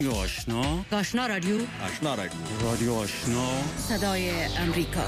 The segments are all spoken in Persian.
آشنا رادیو رادیو آشنا صدای امریکا.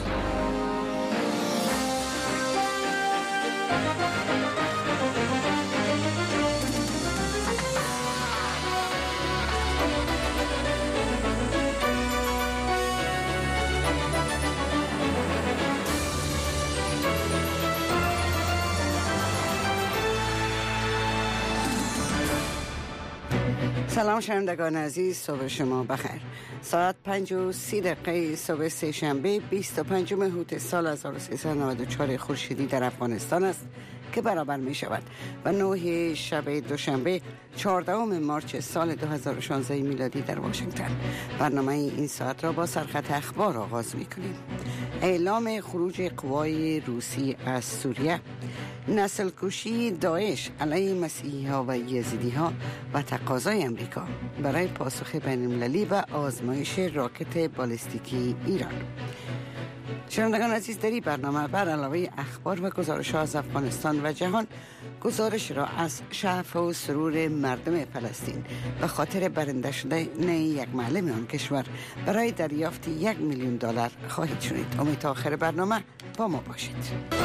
سلام شنوندگان عزیز، صبح شما بخیر. ساعت 5:30 صبح سه شنبه 25 هوت سال 1394 خورشیدی در افغانستان است که برابر می شود و 9 شب دوشنبه 14 مارچ سال 2016 میلادی در واشنگتن. برنامه این ساعت را با سرخط اخبار آغاز می کنیم. اعلام خروج قوای روسی از سوریه، نسل کشی داعش علیه مسیحی ها و یزیدی ها و تقاضای امریکا برای پاسخ بین المللی و آزمایش راکت بالستیکی ایران. شنوندگان عزیز، در این برنامه بر علاوه اخبار و گزارش ها از افغانستان و جهان، گزارش را از شعف و سرور مردم فلسطین به خاطر برنده شدن یک معلم آن کشور برای دریافت $1,000,000 خواهید شنید. امید تا آخر برنامه با ما باشید.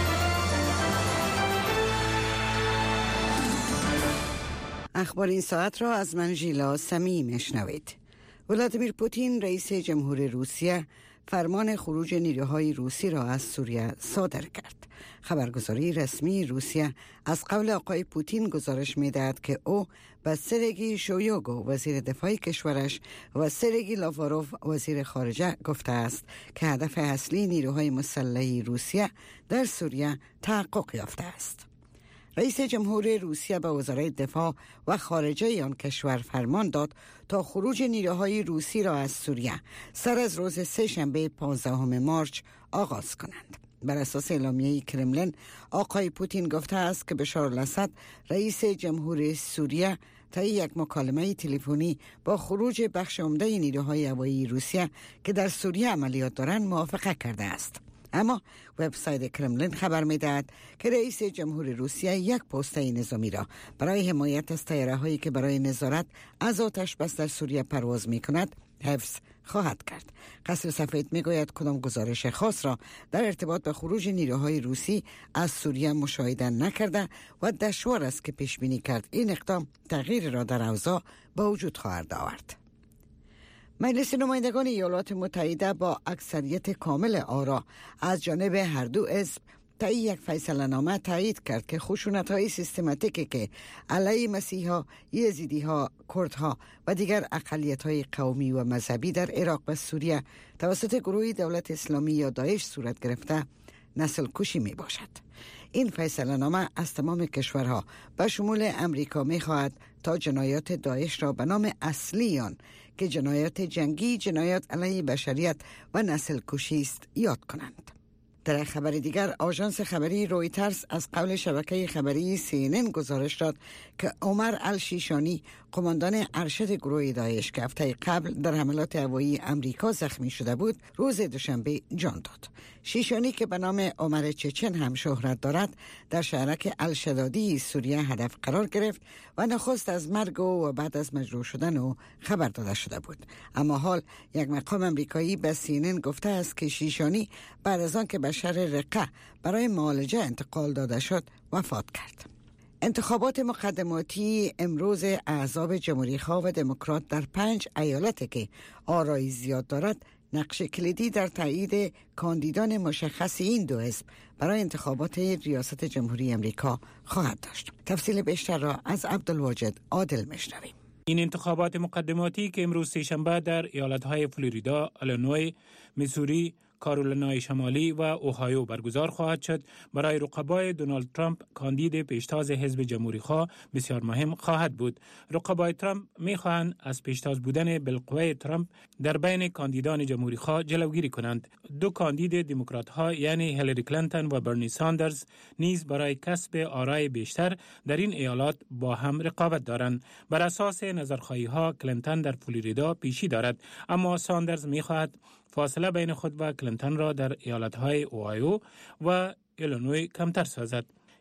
اخبار این ساعت را از من ژیلا سمی میشنوید. ولادیمیر پوتین رئیس جمهور روسیه فرمان خروج نیروهای روسی را از سوریه صادر کرد. خبرگزاری رسمی روسیه از قول آقای پوتین گزارش می‌دهد که او به سرگئی شویگو وزیر دفاع کشورش و سرگئی لاواروف وزیر خارجه گفته است که هدف اصلی نیروهای مسلح روسیه در سوریه تحقق یافته است. رئیس جمهور روسیه به وزرای دفاع و خارجه آن کشور فرمان داد تا خروج نیروهای روسی را از سوریه سر از روز سه شنبه 15 مارچ آغاز کنند. بر اساس اعلامیه کرملین، آقای پوتین گفته است که بشار الاسد رئیس جمهور سوریه طی یک مکالمه تلفنی با خروج بخش عمده نیروهای هوایی روسیه که در سوریه عملیات دارند موافقت کرده است. اما وبسایت کرملین خبر می‌دهد که رئیس جمهور روسیه یک پوسته نظامی را برای حمایت از طیاره‌هایی که برای نظارت از آتش بس در سوریه پرواز می‌کند حفظ خواهد کرد. قصر سفید می‌گوید کدام گزارش خاص را در ارتباط به خروج نیروهای روسی از سوریه مشاهده نکرده و دشوار است که پیش بینی کرد این اقدام تغییر را در اوضاع به وجود خواهد آورد. مجلس نمایندگان ایالات متحده با اکثریت کامل آرا از جانب هر دو حزب طی یک فیصله نامه تایید کرد که خشونت‌های سیستماتیکی که علیه مسیحی‌ها، یزیدی‌ها، کردها و دیگر اقلیت‌های قومی و مذهبی در عراق و سوریه توسط گروه دولت اسلامی یا داعش صورت گرفته نسل کشی می باشد. این فیصله نامه از تمام کشورها به شمول امریکا می خواهد تا جنایات داعش را به نام اصلی آن که جنایات جنگی، جنایات علیه بشریت و نسل کشی است یاد کنند. در خبر دیگر، آژانس خبری رویترز از قول شبکه خبری CNN گزارش داد که عمر الشیشانی، قماندان ارشد گروه داعش که هفته قبل در حملات هوایی امریکا زخمی شده بود، روز دوشنبه جان داد. شیشانی که به نام عمر چچن هم شهرت دارد، در شهرک الشدادی سوریه هدف قرار گرفت و نخست از مرگ و بعد از مجروح شدن او خبر داده شده بود. اما حال یک مقام امریکایی به CNN گفته است که شیشانی بعد از آن که به شهر رقه برای معالجه انتقال داده شد وفات کرد. انتخابات مقدماتی امروز احزاب جمهوری‌خواه و دموکرات در 5 ایالت که آرای زیاد دارد نقش کلیدی در تایید کاندیدان مشخص این دو حزب برای انتخابات ریاست جمهوری امریکا خواهد داشت. تفصیل بیشتر را از عبدالواجد عادل میشنویم. این انتخابات مقدماتی که امروز سه‌شنبه در ایالت‌های فلوریدا، ایلینوی، میسوری، کارولینای شمالی و اوهایو برگزار خواهد شد، برای رقبای دونالد ترامپ کاندید پیشتاز حزب جمهوری‌خواه بسیار مهم خواهد بود. رقبای ترامپ می‌خواهند از پیشتاز بودن بالقوه ترامپ در بین کاندیدان جمهوری‌خواه جلوگیری کنند. دو کاندید دموکرات‌ها یعنی هیلاری کلینتون و برنی ساندرز نیز برای کسب آرای بیشتر در این ایالات با هم رقابت دارند. بر اساس نظرخواهی‌ها کلینتون در فلوریدا پیشی دارد، اما ساندرز می‌خواهد فاصله بین خود و کلینتون را در ایالت‌های اوهایو و ایلینوی کمتر سازد.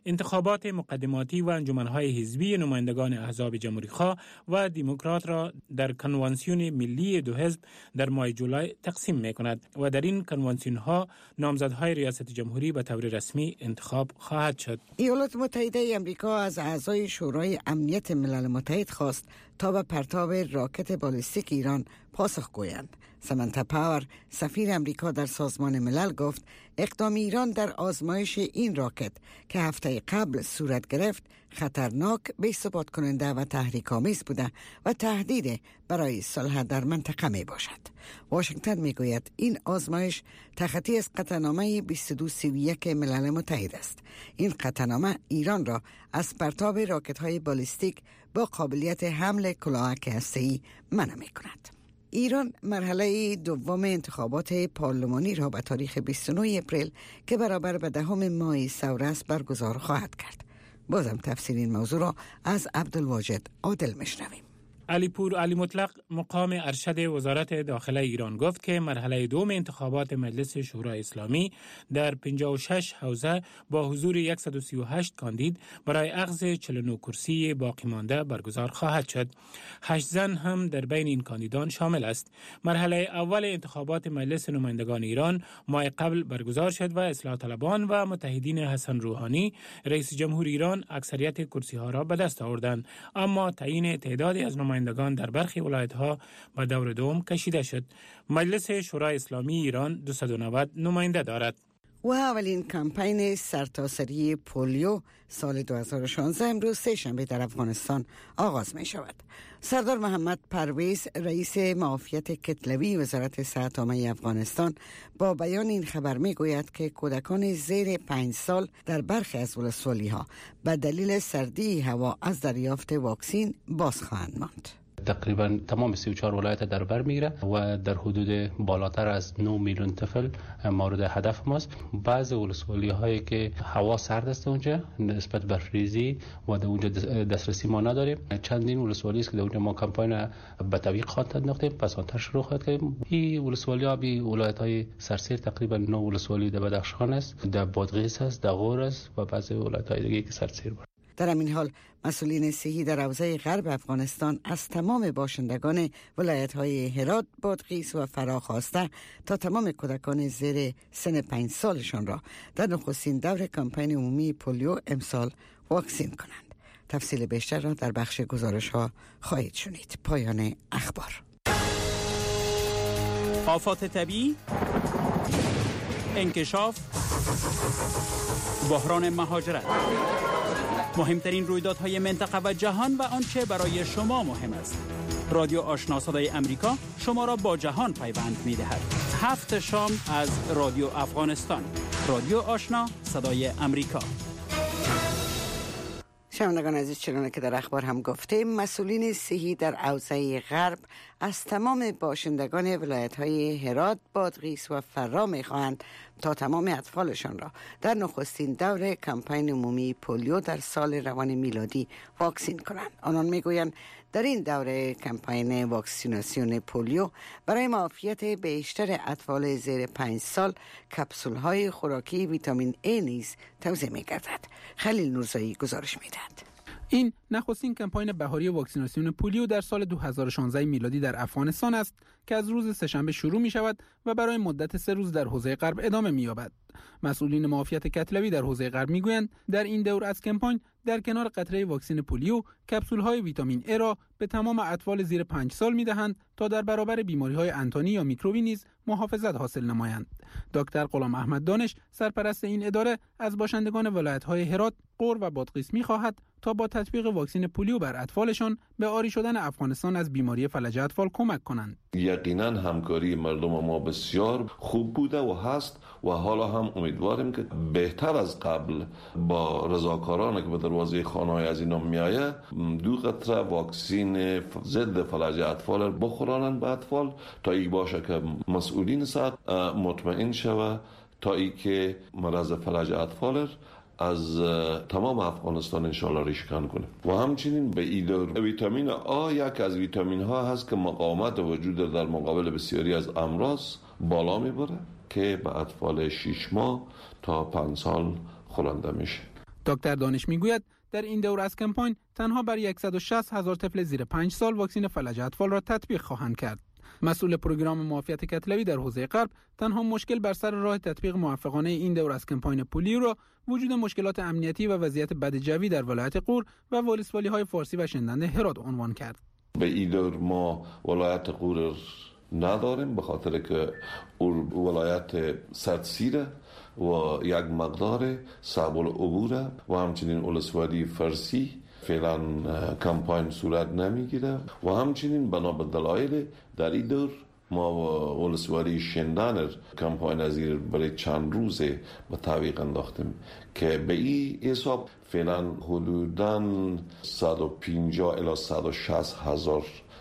انتخابات مقدماتی و انجمن‌های حزبی نمایندگان احزاب جمهوری‌خواه و دموکرات را در کنوانسیون ملی دو حزب در ماه جولای تقسیم می‌کند و در این کنوانسیون‌ها نامزدهای ریاست جمهوری به طور رسمی انتخاب خواهد شد. ایالات متحده آمریکا از اعضای شورای امنیت ملل متحد خواست تا به پرتاب راکت بالستیک ایران پاسخ گویند. سمنتا پاور، سفیر امریکا در سازمان ملل، گفت اقدام ایران در آزمایش این راکت که هفته قبل صورت گرفت خطرناک، بی‌ثبات کننده و تحریک‌آمیز بوده و تهدید برای صلح در منطقه می باشد. واشنگتن می گوید این آزمایش تخطی از قطعنامه 2231 ملل متحد است. این قطعنامه ایران را از پرتاب راکت‌های بالستیک با قابلیت حمل کلاهک هسته‌ای منع می کند. ایران مرحله دوم انتخابات پارلمانی را به تاریخ 29 اپریل که برابر به 10 ماه ثوره است برگزار خواهد کرد. بازم تفسیر این موضوع را از عبدالواجد عادل میشنویم. علیپور علی مطلق مقام ارشد وزارت داخله ایران گفت که مرحله دوم انتخابات مجلس شورای اسلامی در 56 حوزه با حضور 138 کاندید برای اخذ 49 کرسی باقی مانده برگزار خواهد شد. 8 زن هم در بین این کاندیدان شامل است. مرحله اول انتخابات مجلس نمایندگان ایران ماه قبل برگزار شد و اصلاح طلبان و متحدین حسن روحانی رئیس جمهور ایران اکثریت کرسی ها را به دست آوردند، اما تعیین تعدادی از نمایندگان در برخی ولایت‌ها به دور دوم کشیده شد. مجلس شورای اسلامی ایران 290 نماینده دارد. و اولین کمپین سرتاسری پولیو سال 2016 امروز سه‌شنبه در افغانستان آغاز می شود. سردار محمد پرویز، رئیس معافیت کتلوی وزارت صحت عامه افغانستان، با بیان این خبر می گوید که کودکان زیر 5 سال در برخی از ولسوالی‌ها به دلیل سردی هوا از دریافت واکسین باز خواهند ماند. تقریبا تمام 34 ولایت در بر میگیره و در حدود بالاتر از 9 میلیون طفل مورد هدف ماست. بعض ولسوالی هایی که هوا سرد است اونجا نسبت برفریزی و در اونجا دسترسی ما نداریم. چندین ولسوالی است که در اونجا ما کمپاین به تعویق خواهد انداختیم، پس آنتر شروع خواهد کردیم. این ولسوالی ها بی ولایت های سرسیر تقریبا 9 ولسوالی در بدخشان است، در بادغیس است، در غور است و بعضی ولایت های دیگه که سرسیر بود. در همین حال مسئولین صحی در حوزه غرب افغانستان از تمام باشندگان ولایت‌های هرات، بادغیس و فرا خواسته تا تمام کودکان زیر سن 5 سالشان را در نخستین دور کمپین عمومی پولیو امسال واکسین کنند. تفصیل بیشتر را در بخش گزارش‌ها خواهید شنید. پایان اخبار. آفات طبیعی، انکشاف، بحران مهاجرت، مهمترین رویدادهای منطقه و جهان و آنچه برای شما مهم است. رادیو آشنا صدای امریکا شما را با جهان پیوند می‌دهد. 7 شام از رادیو افغانستان. رادیو آشنا صدای امریکا. شنوندگان عزیز، چنانه که در اخبار هم گفتیم، مسئولین صحی در حوزه غرب از تمام باشندگان ولایت‌های هرات، بادغیس و فرا می‌خواهند تا تمام اطفالشان را در نخستین دور کمپین عمومی پولیو در سال روان میلادی واکسین کنند. آنان میگویند در این دوره کمپین واکسیناسیون پولیو برای معافیت بیشتر اطفال زیر 5 سال کپسول‌های خوراکی ویتامین A نیز توزیع می‌گردد. خلیل نورزایی گزارش می‌دهد. این نخستین کمپاین بهاری واکسیناسیون پولیو در سال 2016 میلادی در افغانستان است که از روز سه‌شنبه شروع می شود و برای مدت 3 روز در حوزه غرب ادامه می یابد. مسئولین معافیت کتلوی در حوزه غرب می گویند در این دور از کمپاین در کنار قطره واکسن پولیو کپسول‌های ویتامین A را به تمام اطفال زیر 5 سال می دهند تا در برابر بیماری‌های انتانی یا میکروبی نیز محافظت حاصل نمایند. دکتر غلام احمد دانش، سرپرست این اداره، از باشندگان ولایت‌های هرات، غور و بادغیس می‌خواهد تا با تطبیق واکسن پولیو بر اطفالشان به عاری شدن افغانستان از بیماری فلج اطفال کمک کنند. یقینا همکاری مردم ما بسیار خوب بوده و هست و حالا هم امیدواریم که بهتر از قبل با رضاکارانی که به دروازه خانه‌های از اینا میآید 2 قطره واکسن ضد فلج اطفال بخورانند به اطفال تا ای باشه که مسئولین صحت مطمئن شود تا ای که مرض فلج اطفال از تمام افغانستان انشالله ریشکن کنه. و همچنین به ایدور ویتامین آ یک از ویتامین ها هست که مقاومت وجود در مقابل بسیاری از امراض بالا میبره که به اطفال 6 ماه تا 5 سال خورنده میشه. دکتر دانش میگوید در این دور از کمپاین تنها بر 160,000 طفل زیر 5 سال واکسن فلج اطفال را تطبیق خواهند کرد. مسئول پروگرام معافیت کتلوی در حوزه غرب تنها مشکل بر سر راه تطبیق موفقانه این دور از کمپاین پولیو را وجود مشکلات امنیتی و وضعیت بد جوی در ولایت غور و ولسوالی‌های فارسی و شندنده هرات عنوان کرد. به این دور ما ولایت غور نداریم به خاطر که ولایت سردسیره و یک مقدار صعب العبوره و همچنین ولسوالی فارسی فعلا کمپاین صورت نمیگیره و همچنین بنا به دلایل در این دور ما ولسوالی شندن کمپاین ازیر برای چند روزه به تعویق انداختیم که به این حساب فعلا حدوداً 150 الی 160 هزار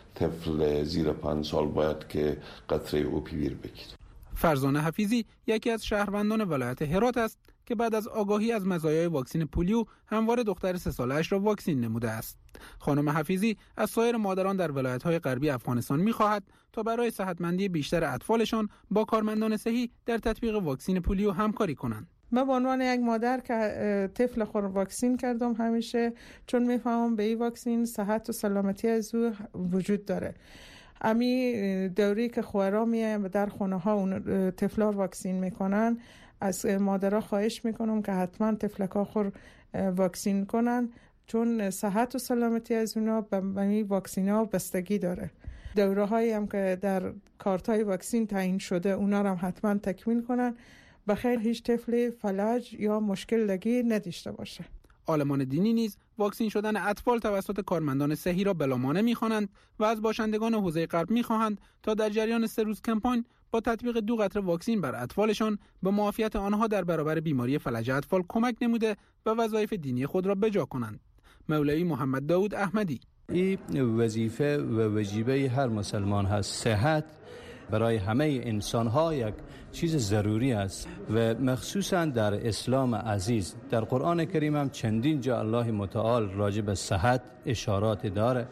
طفل زیر 5 سال باید که قطره اوپیویر بگیره. فرزانه حفیظی یکی از شهروندان ولایت هرات است که بعد از آگاهی از مزایای واکسن پولیو همواره دختر 3 ساله‌اش را واکسین نموده است. خانم حفیظی از سایر مادران در ولایت‌های غربی افغانستان می‌خواهد تا برای صحتمندی بیشتر اطفالشان با کارمندان صحی در تطبیق واکسن پولیو همکاری کنند. من به عنوان یک مادر که طفل خود واکسین کردم همیشه چون میفهمم به این واکسن صحت و سلامتی از او وجود داره. امی دوری که خوارا میایم در خونه ها اون طفلا واکسین میکنن از مادرها خواهش میکنم که حتما طفلکا خور واکسین کنن چون صحت و سلامتی از اونا به این واکسین ها بستگی داره. دوره هایی هم که در کارت های واکسین تعیین شده اونا رو هم حتما تکمیل کنن بخیر هیچ طفل فلج یا مشکل لگی نداشته باشه. عالمان دینی نیز واکسین شدن اطفال توسط کارمندان صحی را بلامانع می‌خوانند و از باشندگان حوزه غرب می‌خواهند تا در جریان 3 روز کمپاین با تطبیق 2 قطره واکسین بر اطفالشان به معافیت آنها در برابر بیماری فلج اطفال کمک نموده و وظایف دینی خود را بجا کنند. مولوی محمد داود احمدی: این وظیفه و واجبه هر مسلمان هست. صحت برای همه انسان‌ها یک چیز ضروری است و مخصوصا در اسلام عزیز در قرآن کریم هم چندین جا الله متعال راجع به صحت اشارات داره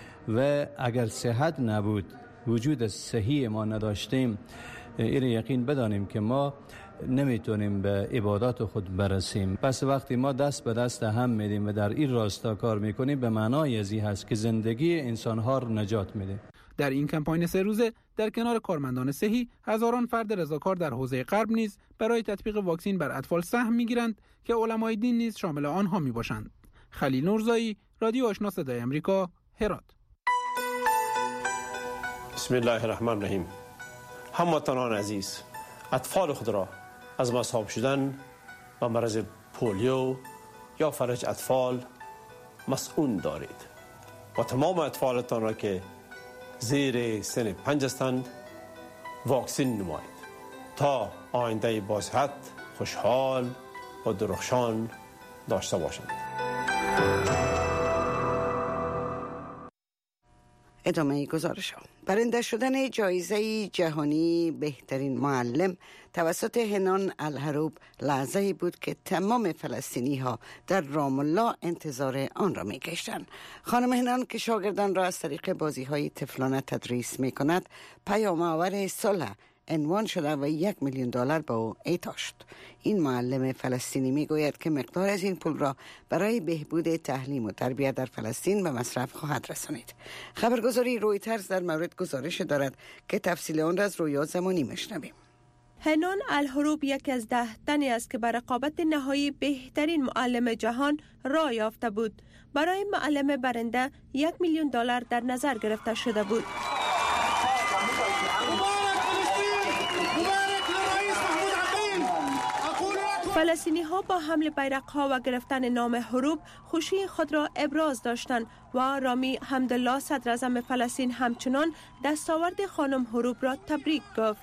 و اگر صحت نبود وجود صحی ما نداشتیم این یقین بدانیم که ما نمیتونیم به عبادات خود برسیم. پس وقتی ما دست به دست هم میدیم و در این راستا کار میکنیم به معنای ازی هست که زندگی انسان‌ها رو نجات میده. در این کمپاین 3 روزه در کنار کارمندان صحی هزاران فرد رضاکار در حوزه غرب نیز برای تطبیق واکسن بر اطفال سهم میگیرند که علمای دین نیز شامل آنها میباشند. خلیل نورزایی، رادیو آشنا صدای آمریکا، هرات. بسم الله الرحمن الرحیم. هموطنان عزیز، اطفال خود را از مصاب شدن و مرض پولیو یا فلج اطفال مسئول دارید و تمام اطفالتان را که زیر سن 5 هستند واکسین نمایید تا آینده با صحت، خوشحال و درخشان داشته باشند. ادامه گزارش ها. برنده شدن جایزه جهانی بهترین معلم توسط هنان الحروب لحظه‌ای بود که تمام فلسطینی ها در رام الله انتظار آن را می کشتند. خانم هنان که شاگردان را از طریق بازی های طفلانه تدریس می کند پیام آور صلح عنوان شده و $1,000,000 به او اعطا شد. این معلم فلسطینی می گوید که مقدار از این پول را برای بهبود تعلیم و تربیت در فلسطین به مصرف خواهد رسانید. خبرگزاری رویترز در مورد گزارش دارد که تفصیل آن را از رویا زمانی میشنویم. هنان الحروب یکی از 10 تنی است که بر رقابت نهایی بهترین معلم جهان راه یافته بود. برای معلم برنده $1,000,000 در نظر گرفته شده بود. فلسطینی ها با حمل بیرق ها و گرفتن نام حروب خوشی خود را ابراز داشتند و رامی حمدالله صدر اعظم فلسطین همچنان دستاورد خانم حروب را تبریک گفت.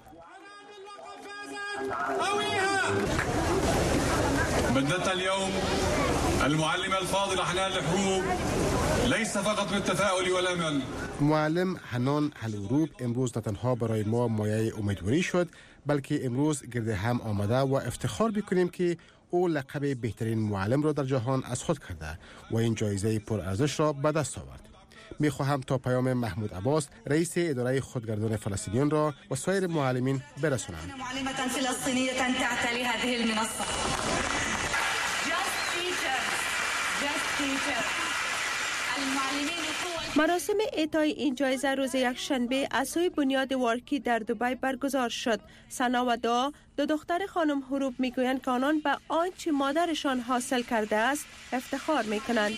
بدت اليوم المعلم الفاضل حنان الحروب ليس فقط بالتفاؤل والامل. معلم حنان الحروب امروز نه تنها برای ما مایه امیدواری شد بلکه امروز گرد هم آمده و افتخار می‌کنیم که او لقب بهترین معلم را در جهان از خود کرده و این جایزه پرارزش را به دست آورد. می‌خواهم تا پیام محمود عباس رئیس اداره خودگردان فلسطینیان را و سایر معلمین برسانم. معلمة فلسطینیة تعتلی هذه المنصة. مراسم اعطای این جایزه روز یکشنبه از سوی بنیاد وارکی در دبی برگزار شد. ثنا و دعا، دو دختر خانم حروب میگویند که آنان به آنچه مادرشان حاصل کرده است افتخار میکنند.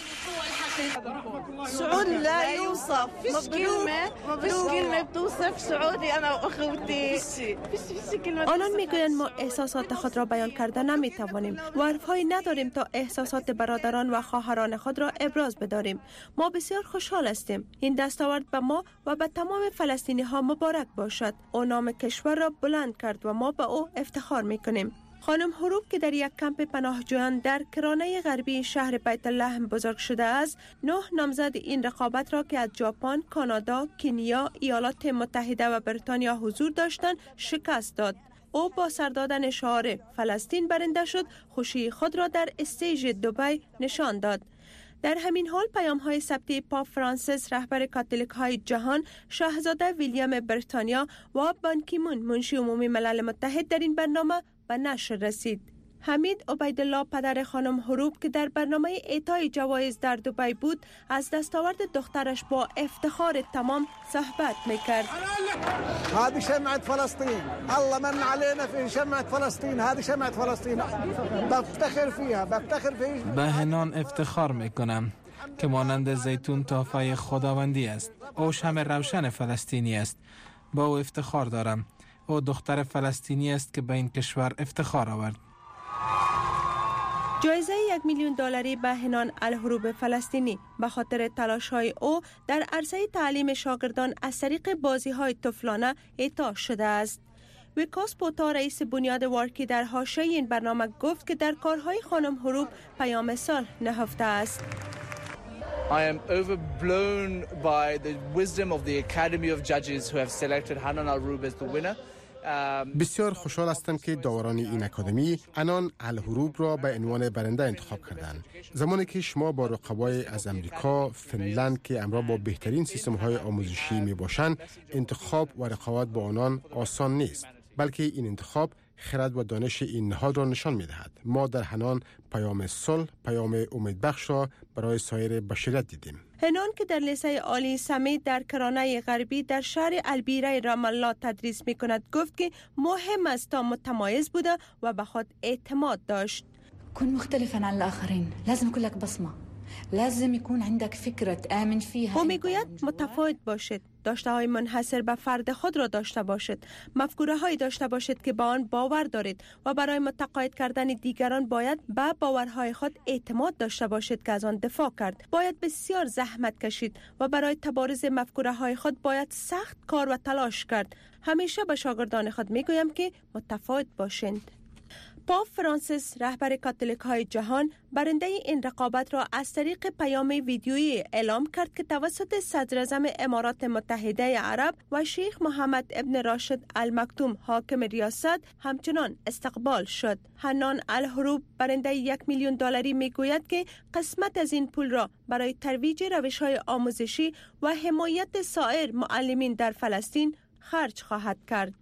سعود لا يوصف، فيش كلمة بتوصف سعودي أنا وأخوتي. آنان میگویند ما احساسات خود را بیان کرده نمیتوانیم و حرفهایی نداریم تا احساسات برادران و خواهران خود را ابراز بداریم. ما بسیار خوشحال هستیم. این دستاورد به ما و به تمام فلسطینی ها مبارک باشد. او نام کشور را بلند کرد و ما به او افتخار میکنیم. خانم حروب که در یک کمپ پناهجویان در کرانه غربی شهر بیت لحم بزرگ شده است، 9 نامزد این رقابت را که از ژاپن، کانادا، کنیا، ایالات متحده و بریتانیا حضور داشتند شکست داد. او با سر دادن شعار فلسطین برنده شد، خوشی خود را در استیج دبی نشان داد. در همین حال پیام‌های ثبتی پاپ فرانسیس رهبر کاتولیک‌های جهان، شاهزاده ویلیام بریتانیا و بان کی مون منشی عمومی ملل متحد در این برنامه به نشر رسید. حمید عبیدالله پدر خانم حروب که در برنامه اعطای جوایز در دبی بود، از دستاورد دخترش با افتخار تمام صحبت میکرد. هذه شمعة فلسطين، الله من علينا في شمعة فلسطين، هذه شمعة فلسطين بفتخر فيها، بفتخر فيها. به هنان افتخار میکنم که مانند زیتون تحفه خداوندی است. او شمع روشن فلسطینی است. با او افتخار دارم. او دختر فلسطینی است که به این کشور افتخار آورد. جایزه $1,000,000 به هنان الحروب فلسطینی به خاطر تلاش‌های او در عرصه تعلیم شاگردان از طریق بازی‌های طفلانه اعطا شده است. ویکاس پوتا رئیس بنیاد وارکی در حاشیه این برنامه گفت که در کارهای خانم حروب پیام صلح نهفته است. I am overblown by the wisdom of the Academy of Judges who have selected Hanan Al-Hurub as the winner. بسیار خوشحال هستم که داوران این اکادمی حنان الحروب را به عنوان برنده انتخاب کردند. زمانی که شما با رقبای از امریکا، فنلند که همراه با بهترین سیستم‌های آموزشی میباشند، انتخاب و رقابت با آنان آسان نیست، بلکه این انتخاب خرد و دانش این نهاد را نشان می‌دهد. ما در حنان پیام صلح، پیام امیدبخش را برای سایر بشریت دیدیم. هنان که در لیسه عالی سمید در کرانه غربی در شهر البیره رام الله تدریس می‌کند، گفت که مهم است تا متمایز بوده و به خود اعتماد داشت. كن مختلفاً عن الآخرين، لازم يكون لك بصمة، لازم يكون عندك فكرة آمن فيها. او میگوید متفاوت باشد، داشته‌های منحصر به فرد خود را داشته باشد، مفکوره‌هایی داشته باشد که با آن باور دارید و برای متقاعد کردن دیگران باید به باورهای خود اعتماد داشته باشد که از آن دفاع کرد. باید بسیار زحمت کشید و برای تبارز مفکوره‌های خود باید سخت کار و تلاش کرد. همیشه به شاگردان خود میگویم که متفاوت باشند. پاپ فرانسیس رهبر کاتولیک‌های جهان برنده این رقابت را از طریق پیام ویدیویی اعلام کرد که توسط صدر اعظم امارات متحده عرب و شیخ محمد ابن راشد المکتوم حاکم ریاست همچنان استقبال شد. حنان الحروب برنده $1,000,000 میگوید که قسمت از این پول را برای ترویج روش‌های آموزشی و حمایت سایر معلمین در فلسطین خرج خواهد کرد.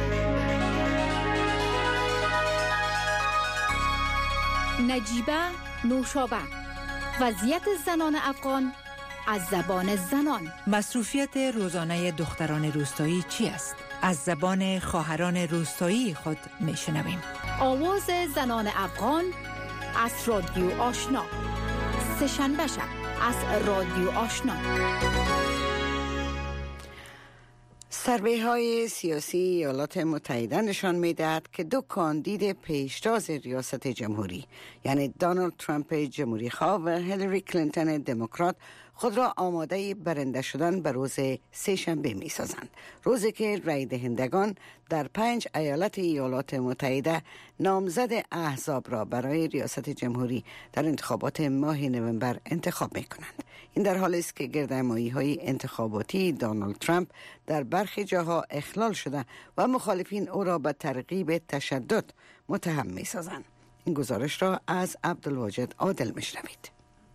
نجیبه نوشابه، وضعیت زنان افغان از زبان زنان. مصروفیت روزانه دختران روستایی چی است؟ از زبان خواهران روستایی خود میشنویم. آواز زنان افغان از رادیو آشنا، سه‌شنبه شب از رادیو آشنا. سروی‌های سیاسی ایالات متحده نشان می‌دهد که 2 کاندید پیشتاز ریاست جمهوری، یعنی دونالد ترامپ جمهوری خواه و هیلاری کلینتون دموکرات، خود را آماده برنده شدن به روز سه‌شنبه می‌سازند، روزی که رای دهندگان در 5 ایالت ایالات متحده نامزد احزاب را برای ریاست جمهوری در انتخابات ماه نوامبر انتخاب می‌کنند. این در حالی است که گردهمایی‌های انتخاباتی دونالد ترامپ در برخی جاها اخلال شده و مخالفین او را به ترغیب تشدد متهم می‌سازند. این گزارش را از عبدالواجد عادل می‌شنوید.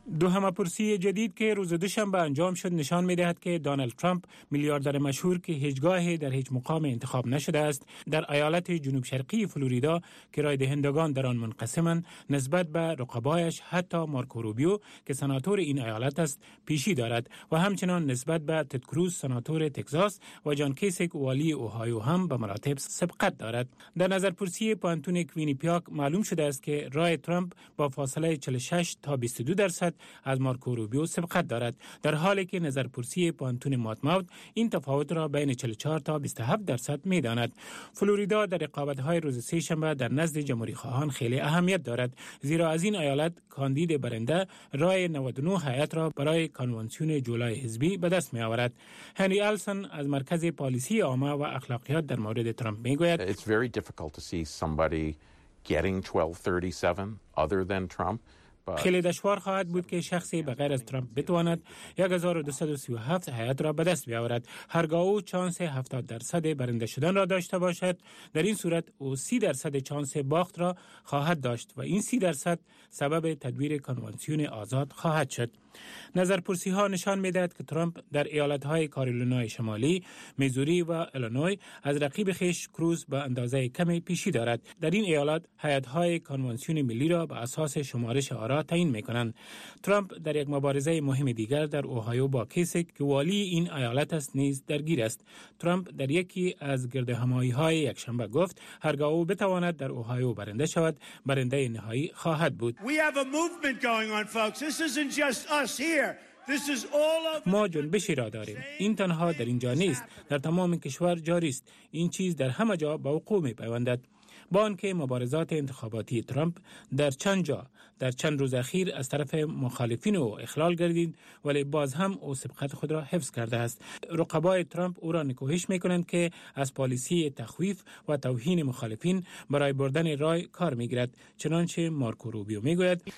دو همه‌پرسی جدید که روز دوشنبه انجام شد نشان می‌دهد که دونالد ترامپ میلیاردر مشهور که هیچگاه در هیچ مقام انتخاب نشده است در ایالت جنوب شرقی فلوریدا که رای دهندگان در آن منقسمند نسبت به رقبایش حتی مارکو روبیو که سناتور این ایالت است پیشی دارد و همچنان نسبت به تد کروز سناتور تگزاس و جان کیسیک والی اوهایو هم به مراتب سبقت دارد. در نظرپرسی پانتون کوینیپیاک معلوم شده است که رای ترامپ با فاصله 46 تا 22% از مارکو روبیو سبقت دارد، در حالی که نظرپرسی پانتون ماتماوت این تفاوت را بین 44 تا 27% می‌داند. فلوریدا در رقابت‌های روز سه شنبه در نزد جمهوری خواهان خیلی اهمیت دارد، زیرا از این ایالت کاندید برنده رای 99 هیئت را برای کنوانسیون جولای حزبی به دست می‌آورد. هنری آلسون از مرکز پالیسی عامه و اخلاقیات در مورد ترامپ می‌گوید It's very difficult to see somebody getting 1237 other than Trump. خیلی دشوار خواهد بود که شخصی بغیر از ترامپ بتواند 1237 هیئت را به دست بیاورد. هرگاه او چانس 70% برنده شدن را داشته باشد، در این صورت او 30% چانس باخت را خواهد داشت و این 30% سبب تدویر کنوانسیون آزاد خواهد شد. نظرپرسی ها نشان می‌دهد که ترامپ در ایالت‌های کارولینای شمالی، میزوری و ایلینوی از رقیب خویش کروز به اندازه کمی پیشی دارد. در این ایالت هیئت‌های کنوانسیون ملی را به اساس شمارش آرا تعیین می‌کنند. ترامپ در یک مبارزه مهم دیگر در اوهایو با کیسیک که والی این ایالت است نیز درگیر است. ترامپ در یکی از گردهمایی‌های یکشنبه گفت هرگاه او بتواند در اوهایو برنده شود، برنده نهایی خواهد بود. ما جنبشی را داریم. این تنها در اینجا نیست، در تمام کشور جاری است. این چیز در همه جا به وقوع می‌پیوندد. با آنکه مبارزات انتخاباتی ترامپ در چند روز اخیر از طرف مخالفین او اخلال گردید، ولی باز هم او سبقت خود را حفظ کرده است. رقبای ترامپ او را نکوهش می‌کنند که از پالیسی تخویف و توهین مخالفین برای بردن رای کار می‌گیرد. چنانچه مارکو روبیو می‌گوید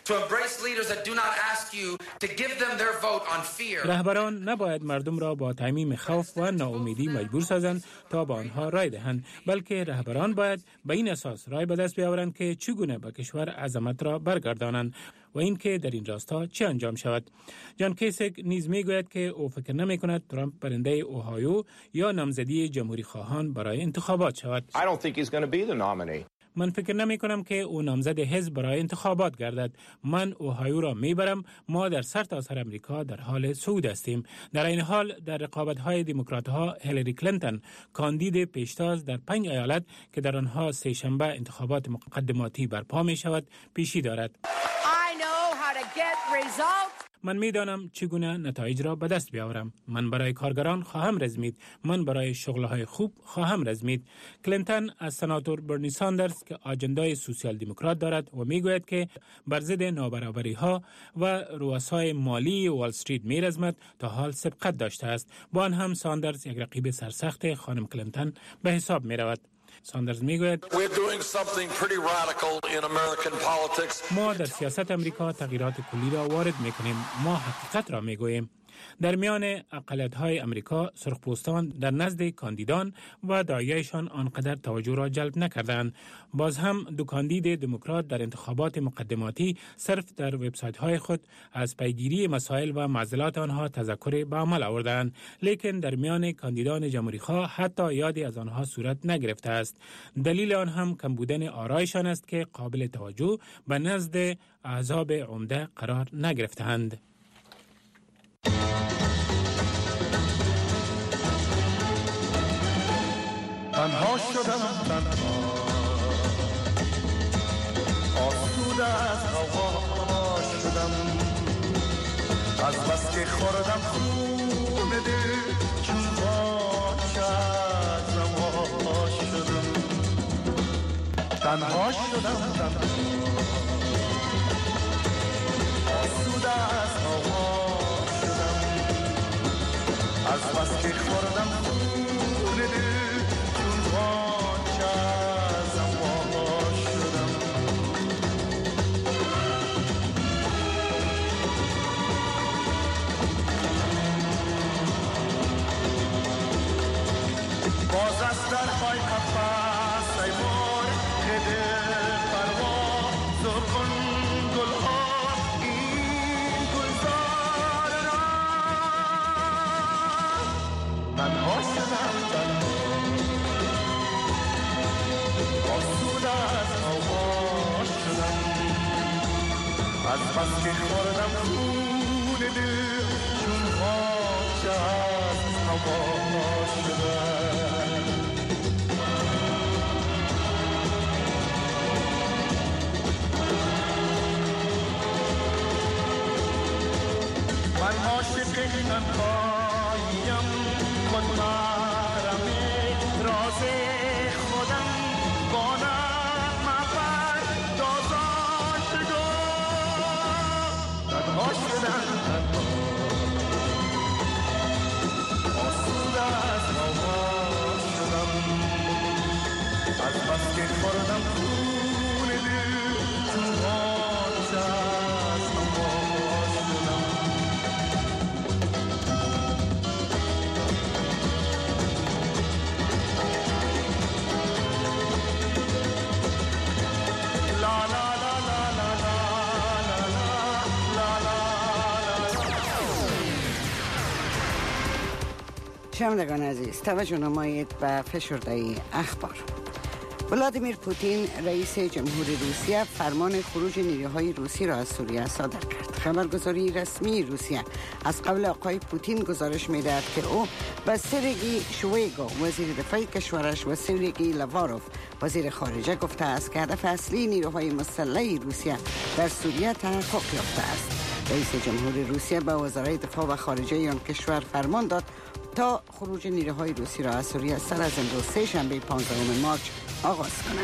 رهبران نباید مردم را با تعمیم خوف و ناامیدی مجبور سازند تا با آنها رای دهند، بلکه رهبران باید به این اساس رای به دست بیاورند که چگونه به کشور عظمت را برگردانند و اینکه در این راستا چه انجام شود. جان کیسیک نیز میگوید که او فکر نمی‌کند ترامپ برنده اوهایو یا نامزدی جمهوری خواهان برای انتخابات شود. من فکر نمی کنم که او نامزد حزب برای انتخابات گردد. من اوهایو را میبرم. ما در سرتاسر امریکا در حال صعود هستیم. در این حال در رقابت‌های دموکرات‌ها هیلاری کلینتون کاندید پیشتاز در 5 ایالت که در آنها سه شنبه انتخابات مقدماتی برپا می شود پیشی دارد. من میدانم چگونه نتایج را به دست بیاورم. من برای کارگران خواهم رزمید. من برای شغل‌های خوب خواهم رزمید. کلینتون از سناتور برنی ساندرز که آجندای سوسیال دموکرات دارد و میگوید که بر ضد نابرابری‌ها و رؤسای مالی وال استریت میرزمد تا حال سبقت داشته است. با آن هم ساندرز یک رقیب سرسخت خانم کلینتون به حساب میرود. ساندرز میگوید ما در سیاست امریکا تغییرات کلی را وارد میکنیم. ما حقیقت را میگوییم. در میان اقلیت‌های امریکا سرخپوستان در نزد کاندیدان و داعیه‌شان آنقدر توجه را جلب نکردند. باز هم دو کاندید دموکرات در انتخابات مقدماتی صرف در وبسایت‌های خود از پیگیری مسائل و معضلات آنها تذکر به عمل آوردند، لیکن در میان کاندیدان جمهوری‌خواه حتی یادی از آنها صورت نگرفته است. دلیل آن هم کم بودن آرایشان است که قابل توجه به نزد احزاب عمده قرار نگرفتند. تنها شدم تنها آسوده از هوا شدم از بس که خوردم خون دل چون باچه از روا شدم تنها شدم تنها آسوده از هوا شدم از بس که خوردم خون دل باز از در پای قفص ای مرغ پرواز کن گلها این گل از بس که خوردم خون دل چون خاک از هوا شدم. من عاشق تنهاییم خود محرم راز خودم با نغمه پردازان بگاه تنها شدن تنها آسوده از هوا شدم از بس که خوردم خون دل چون خاک از هوا شدم. شنوندگان عزیز، توجه نمایید به فشرده اخبار. ولادیمیر پوتین رئیس جمهوری روسیه فرمان خروج نیروهای روسی را از سوریه صادر کرد. خبرگزاری رسمی روسیه از قبل آقای پوتین گزارش می‌دهد که او به سرگئی شویگو وزیر دفاع کشورش و سرگئی لاواروف وزیر خارجه گفته است که هدف اصلی نیروهای مسلح روسیه در سوریه تحقق یافته است. رئیس جمهوری روسیه به وزرای دفاع و خارجه آن کشور فرمان داد تا خروج نیروهای روسی را از سوریه سر از امروز سه‌شنبه 15 مارس آغاز کنند.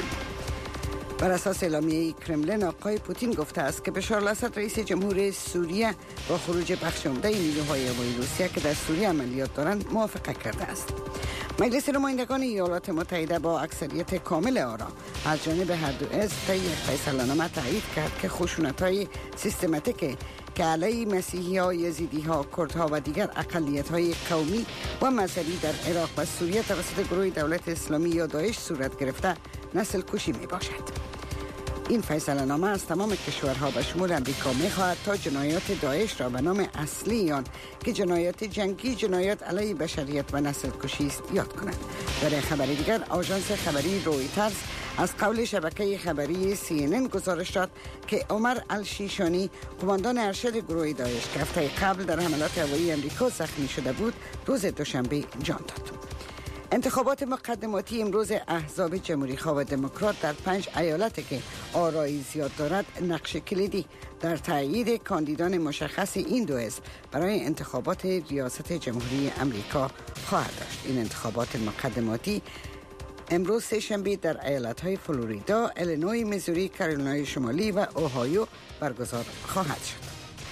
بر اساس اعلامیه کرملین آقای پوتین گفته است که بشار الاسد رئیس جمهور سوریه با خروج بخش عمده نیروهای هوایی روسیه که در سوریه عملیات دارند موافقه کرده است. مجلس نمایندگان ایالات متحده با اکثریت کامل آرا از جانب هر دو حزب طی یک فیصله‌نامه تایید کرد که خشونت‌های سیستماتیک که علیه مسیحی‌ها، یزیدی‌ها، کردها و دیگر اقلیت‌های قومی و مذهبی در عراق و سوریه توسط گروه دولت اسلامی یا داعش صورت گرفته نسل کشی میباشد. این فیصله نامه از تمام کشورها به شمول امریکا می‌خواهد تا جنایات داعش را به نام اصلی آن که جنایات جنگی، جنایات علیه بشریت و نسل کشی است یاد کنند. در خبر دیگر آژانس خبری رویترز از قول شبکه خبری CNN گزارش داد که عمر الشیشانی قماندان ارشد گروه داعش که هفته قبل در حملات هوایی امریکا زخمی شده بود روز دوشنبه جان داد. انتخابات مقدماتی امروز احزاب جمهوری‌خواه و دموکرات در 5 ایالت که آرایی زیاد دارد نقش کلیدی در تایید کاندیدان مشخص این دو حزب برای انتخابات ریاست جمهوری امریکا خواهد داشت. این انتخابات مقدماتی امروز سه‌شنبه در ایالت‌های فلوریدا، ایلینوی، میزوری، کارولینای شمالی و اوهایو برگزار خواهد شد.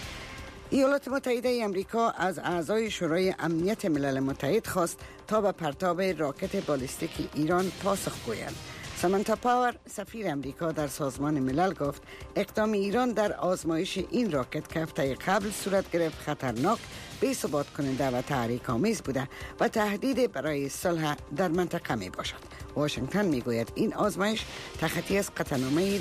ایالات متحده امریکا از اعضای شورای امنیت ملل متحد خواست تا به پرتاب راکت بالستیک ایران پاسخ گویند. سامانتا پاور سفیر امریکا در سازمان ملل گفت اقدام ایران در آزمایش این راکت که هفته قبل صورت گرفت خطرناک، بی‌ثبات کننده و تحریک آمیز بوده و تهدید برای صلح در منطقه می باشد. واشنگتن می گوید این آزمایش تخطی از قطعنامه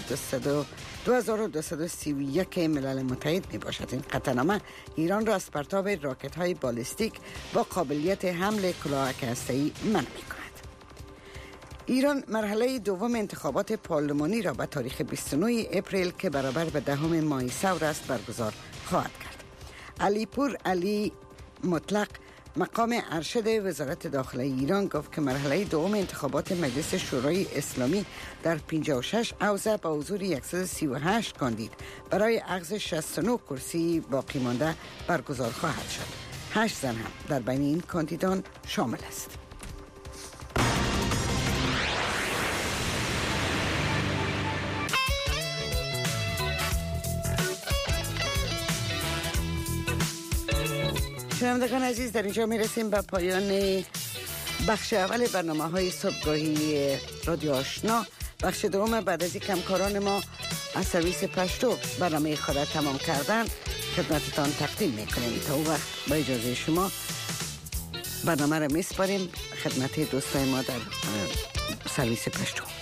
2231 ملل متحد می باشد. این قطعنامه ایران را از پرتاب راکت های بالستیک با قابلیت حمل کلاهک هسته‌ای منع می کند. ایران مرحله دوم انتخابات پارلمانی را به تاریخ 29 اپریل که برابر به 10 ماه ثور است برگزار خواهد کرد. علیپور علی مطلق مقام ارشد وزارت داخله ایران گفت که مرحله دوم انتخابات مجلس شورای اسلامی در 56 حوزه با حضور 138 کاندید برای اخذ 69 کرسی باقی مانده برگزار خواهد شد. 8 زن هم در بین این کاندیدان شامل است. شنوندگان عزیز، در اینجا میرسیم به پایان بخش اول برنامه های صبحگاهی رادیو آشنا. بخش دوم بعد از کمکاران ما از سرویس پشتو برنامه خود را تمام کردن خدمتتان تقدیم میکنیم. تا اون وقت با اجازه شما برنامه را میسپاریم خدمت دوستای ما در سرویس پشتو.